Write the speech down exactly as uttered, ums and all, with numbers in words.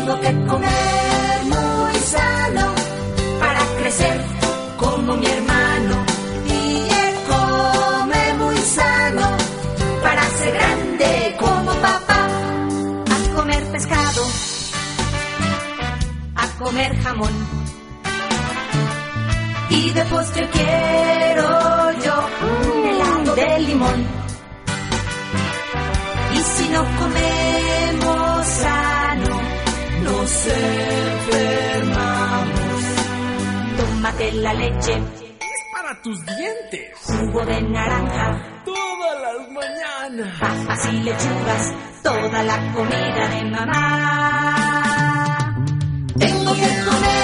Tengo que comer muy sano para crecer como mi hermano. Y él come muy sano para ser grande como papá. A comer pescado, a comer jamón. Y de postre quiero yo un helado de limón. Y si no comemos sano, nos enfermamos. Tómate la leche, es para tus dientes. Jugo de naranja, todas las mañanas. Papas y lechugas, toda la comida de mamá. Tengo que comer